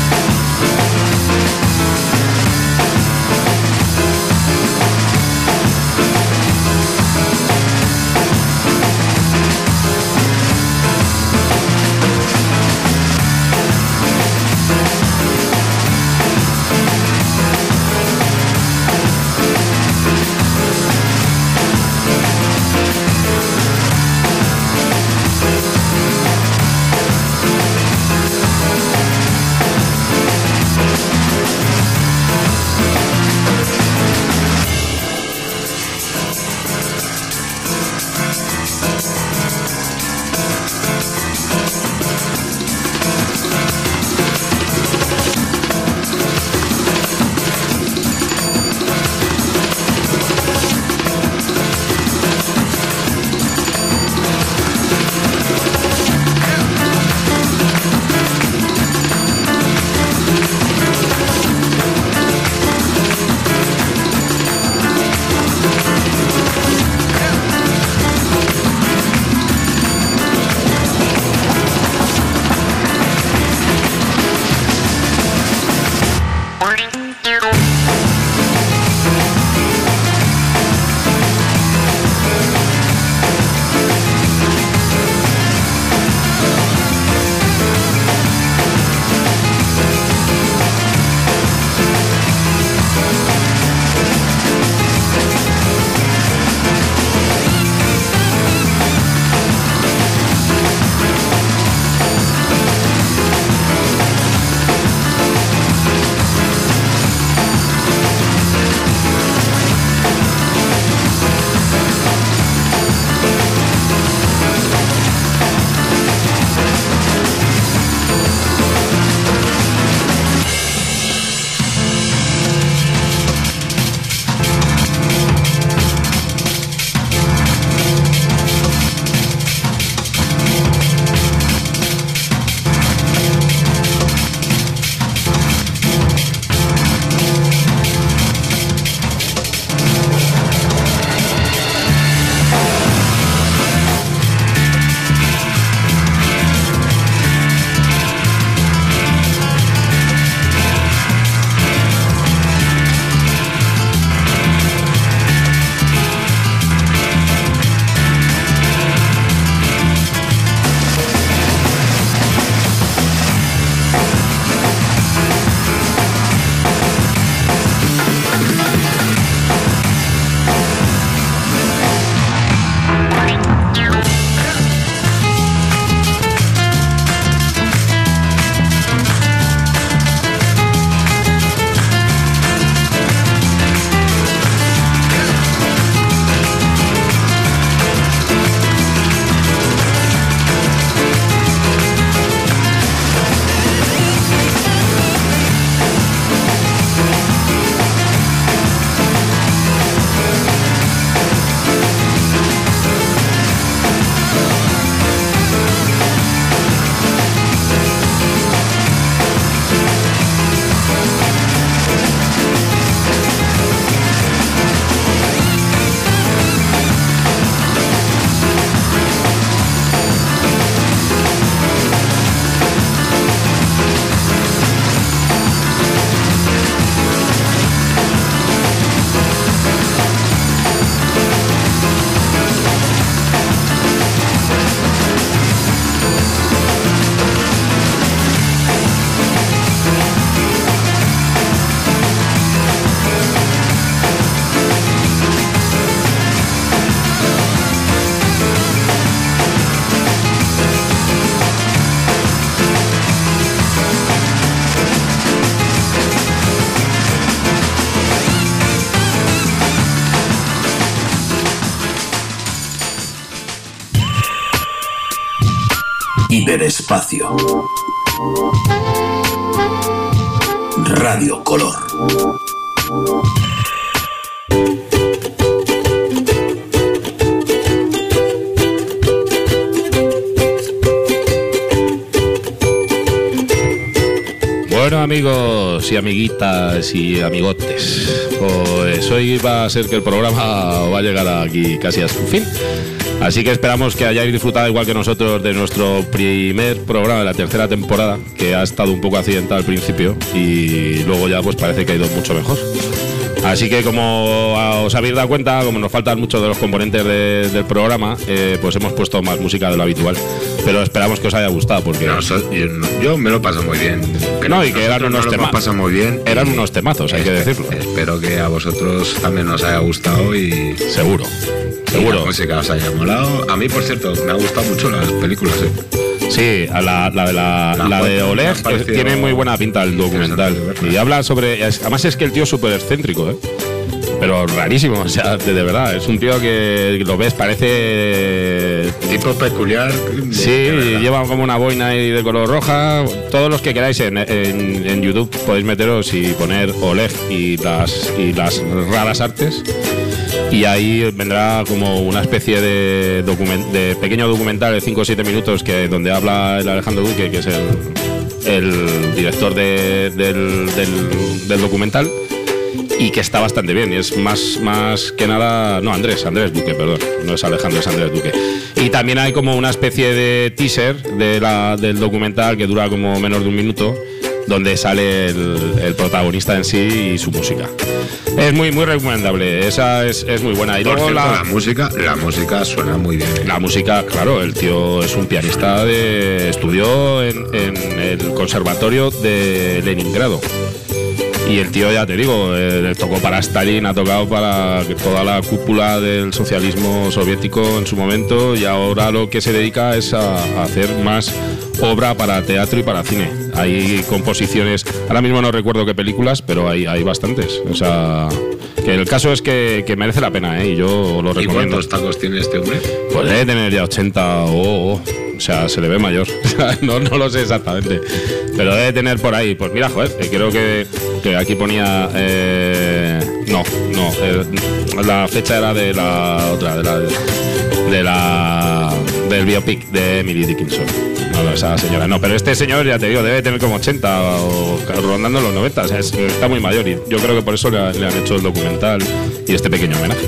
Hiperespacio. Radio Color.
Bueno, amigos y amiguitas y amigotes, pues hoy va a ser que el programa va a llegar aquí casi a su fin. Así que esperamos que hayáis disfrutado igual que nosotros de nuestro primer programa de la tercera temporada, que ha estado un poco accidentado al principio y luego ya pues parece que ha ido mucho mejor. Así que como os habéis dado cuenta, como nos faltan muchos de los componentes de, del programa, eh, pues hemos puesto más música de lo habitual. Pero esperamos que os haya gustado porque
no, so, yo, yo me lo paso muy bien.
Que no, y que eran unos temazos.
Pasa muy bien.
Eran unos temazos, hay que decirlo.
Espero que a vosotros también os haya gustado y
seguro. Seguro.
La música os haya molado. A mí, por cierto, me ha gustado mucho las películas, ¿eh?
Sí, la, la de la, la, la de Oleg tiene muy buena pinta el documental. Y habla sobre... Además es que el tío es súper excéntrico, ¿eh? Pero rarísimo, o sea, de, de verdad. Es un tío que lo ves, parece...
tipo peculiar.
Sí, lleva como una boina ahí de color roja. Todos los que queráis en, en, en YouTube podéis meteros y poner Oleg y las, y las raras artes. Y ahí vendrá como una especie de, document, de pequeño documental de cinco o siete minutos que donde habla el Alejandro Duque, que es el, el director de, del, del, del documental, y que está bastante bien. Y es más, más que nada... No, Andrés, Andrés Duque, perdón. No es Alejandro, es Andrés Duque. Y también hay como una especie de teaser de la, del documental que dura como menos de un minuto, donde sale el, el protagonista en sí y su música. Es muy muy recomendable, esa es, es muy buena. Y
Por
luego
cierto,
la,
la música, la música suena muy bien.
La música, claro, el tío es un pianista de estudió en, en el conservatorio de Leningrado. Y el tío, ya te digo, eh, tocó para Stalin, ha tocado para toda la cúpula del socialismo soviético en su momento, y ahora lo que se dedica es a, a hacer más obra para teatro y para cine. Hay composiciones, ahora mismo no recuerdo qué películas, pero hay, hay bastantes. O sea, que el caso es que, que merece la pena, ¿eh? Y yo lo recomiendo.
¿Y cuántos tacos tiene este hombre?
Pues debe tener ya ochenta o... Oh, oh. O sea, se le ve mayor. no, no lo sé exactamente. Pero debe tener por ahí. Pues mira, joder, creo que, que aquí ponía... Eh, no, no. Eh, la fecha era de la otra, de la... De la del biopic de Emily Dickinson. No, no, esa señora no. Pero este señor, ya te digo, debe tener como ochenta o rondando los noventa. O sea, es, está muy mayor y yo creo que por eso le, le han hecho el documental y este pequeño homenaje.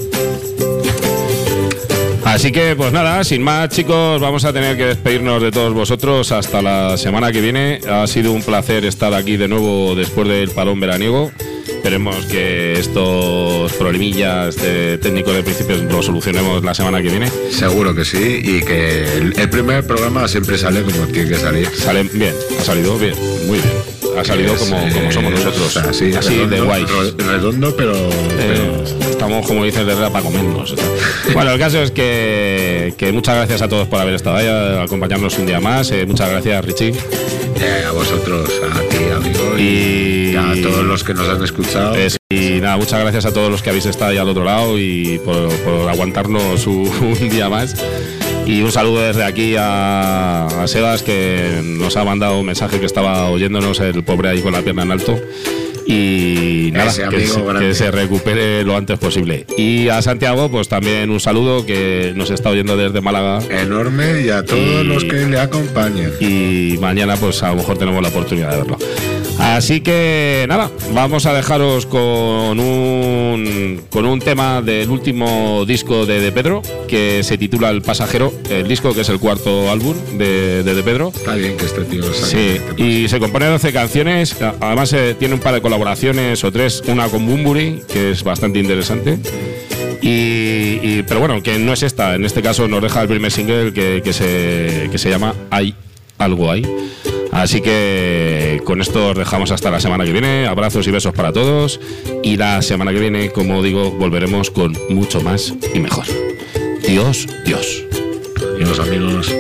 Así que, pues nada, sin más, chicos, vamos a tener que despedirnos de todos vosotros hasta la semana que viene. Ha sido un placer estar aquí de nuevo después del parón veraniego. Esperemos que estos problemillas de técnicos de principios lo solucionemos la semana que viene.
Seguro que sí, y que el, el primer programa siempre sale como tiene que salir.
Sale bien, ha salido bien, muy bien. Ha salido como, como somos nosotros,
o sea, sí,
así
redondo,
de guays.
Redondo, pero,
eh, pero... Estamos, como dices, de verdad para comernos. Bueno, el caso es que, que muchas gracias a todos por haber estado ahí, a acompañarnos un día más. Eh, muchas gracias, Richie.
Eh, a vosotros, a ti, amigo, y, y a todos los que nos han escuchado.
Es, y nada, muchas gracias a todos los que habéis estado ahí al otro lado y por, por aguantarnos un, un día más. Y un saludo desde aquí a, a Sebas, que nos ha mandado un mensaje que estaba oyéndonos, el pobre ahí con la pierna en alto. Y nada, que se, que se recupere lo antes posible. Y a Santiago, pues también un saludo, que nos está oyendo desde Málaga.
Enorme, y a todos y, los que le acompañan.
Y mañana, pues a lo mejor tenemos la oportunidad de verlo. Así que nada, vamos a dejaros con un con un tema del último disco de De Pedro, que se titula El Pasajero, el disco que es el cuarto álbum de De, de Pedro.
Está bien que este tío salga.
Sí, y se compone de doce canciones, además eh, tiene un par de colaboraciones o tres, una con Bunbury, que es bastante interesante. Y, y, pero bueno, que no es esta, en este caso nos deja el primer single que, que, se, que se llama Hay algo ahí. Así que con esto os dejamos hasta la semana que viene. Abrazos y besos para todos. Y la semana que viene, como digo, volveremos con mucho más y mejor. Dios, Dios.
Adiós, amigos.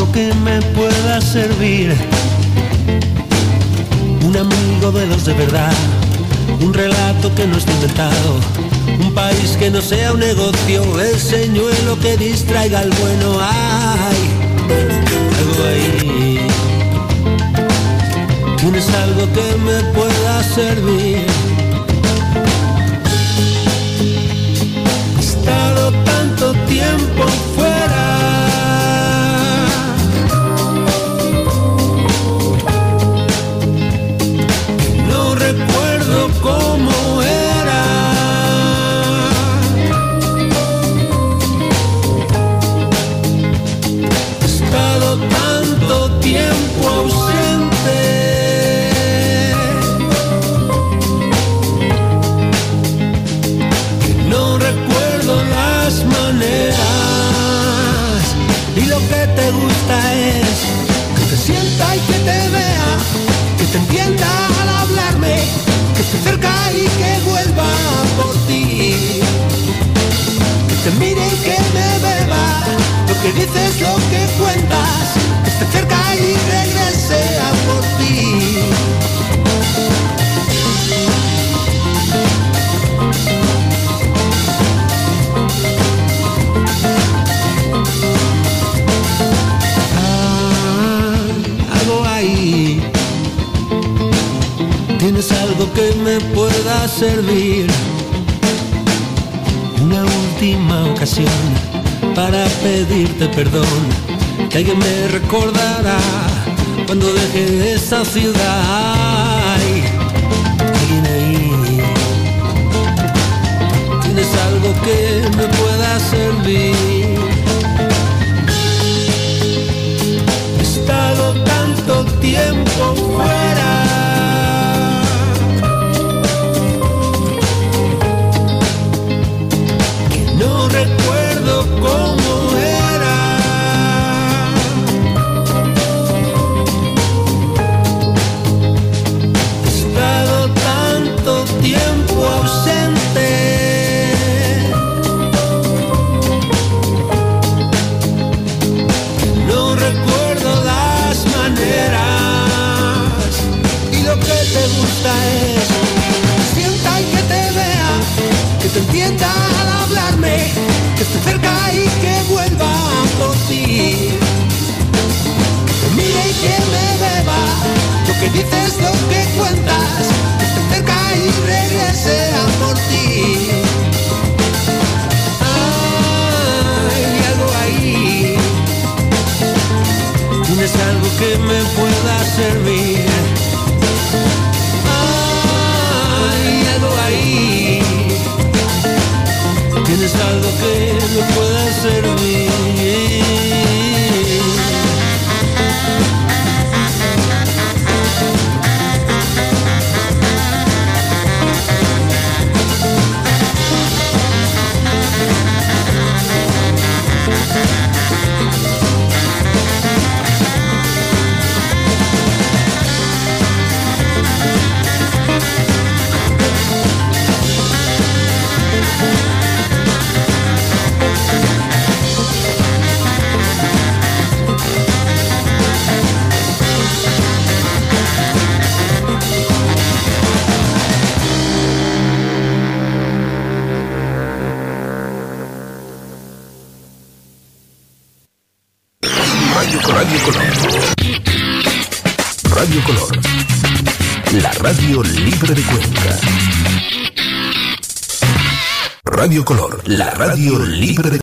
algo que me pueda servir. Un amigo de los de verdad, un relato que no esté inventado, un país que no sea un negocio, el señuelo que distraiga al bueno. Ay, algo ahí. Tienes algo que me pueda servir. He estado tanto tiempo fuera, no recuerdo cómo era. He estado tanto tiempo ausente, que no recuerdo las maneras. Y lo que te gusta es que te sienta y que te vea, que te entienda al hablarme, que esté cerca y que vuelva por ti, que te mire y que me beba lo que dices, lo que cuentas, que esté cerca y regrese a por ti. Ah, algo ahí. Tienes algo que me pueda servir. Una última ocasión para pedirte perdón, que alguien me recordará cuando deje esa ciudad. Ay, alguien ahí. Tienes algo que me pueda servir. He estado tanto tiempo fuera, no recuerdo cómo era. He estado tanto tiempo ausente, que no recuerdo las maneras. Y lo que te gusta es que te sienta y que te vea, que te entienda al hablarme, que esté cerca y que vuelva por ti, que te mire y que me beba lo que dices, lo que cuentas, que esté cerca y regrese a por ti. Hay algo ahí. Tienes algo que me pueda servir. Hay algo ahí. Tienes algo que me pueda servir.
Radio Color. Radio Color. La radio libre de Cuenca. Radio Color, la radio libre de